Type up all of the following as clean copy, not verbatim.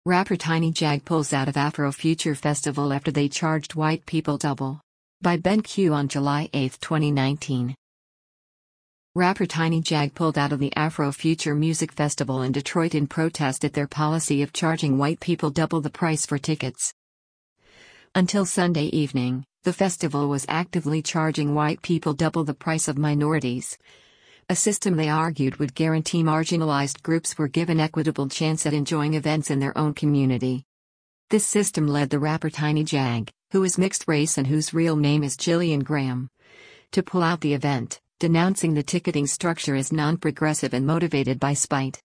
Rapper Tiny Jag pulls out of Afrofuture Festival after they charged white people double. By Ben Q on July 8, 2019. Rapper Tiny Jag pulled out of the Afrofuture Music Festival in Detroit in protest at their policy of charging white people double the price for tickets. Until Sunday evening, the festival was actively charging white people double the price of minorities. A system they argued would guarantee marginalized groups were given equitable chance at enjoying events in their own community. This system led the rapper Tiny Jag, who is mixed race and whose real name is Jillian Graham, to pull out the event, denouncing the ticketing structure as non-progressive and motivated by spite.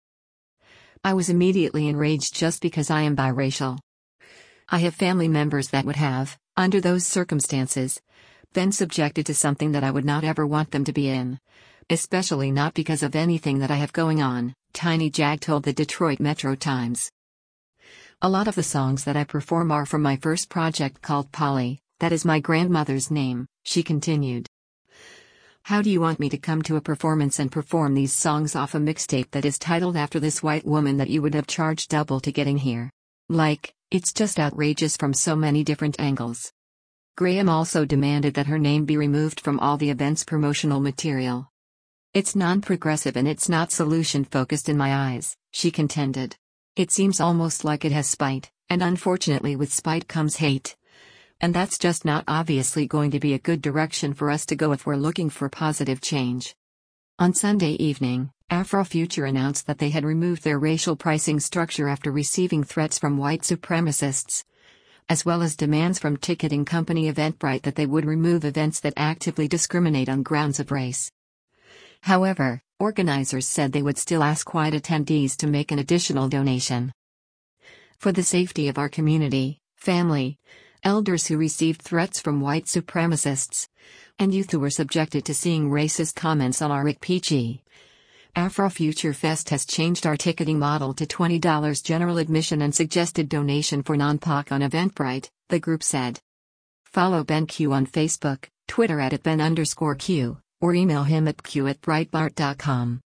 "I was immediately enraged just because I am biracial. I have family members that would have, under those circumstances, been subjected to something that I would not ever want them to be in. Especially not because of anything that I have going on," Tiny Jag told the Detroit Metro Times. "A lot of the songs that I perform are from my first project called Polly, that is my grandmother's name," she continued. "How do you want me to come to a performance and perform these songs off a mixtape that is titled after this white woman that you would have charged double to get in here? Like, it's just outrageous from so many different angles." Graham also demanded that her name be removed from all the event's promotional material. "It's non-progressive and it's not solution-focused in my eyes," she contended. "It seems almost like it has spite, and unfortunately with spite comes hate. And that's just not obviously going to be a good direction for us to go if we're looking for positive change." On Sunday evening, Afrofuture announced that they had removed their racial pricing structure after receiving threats from white supremacists, as well as demands from ticketing company Eventbrite that they would remove events that actively discriminate on grounds of race. However, organizers said they would still ask white attendees to make an additional donation. "For the safety of our community, family, elders who received threats from white supremacists, and youth who were subjected to seeing racist comments on our ICPG, Afrofuture Fest has changed our ticketing model to $20 general admission and suggested donation for non-POC on Eventbrite," the group said. Follow Ben Q on Facebook, Twitter @Ben_Q, or email him at q@breitbart.com.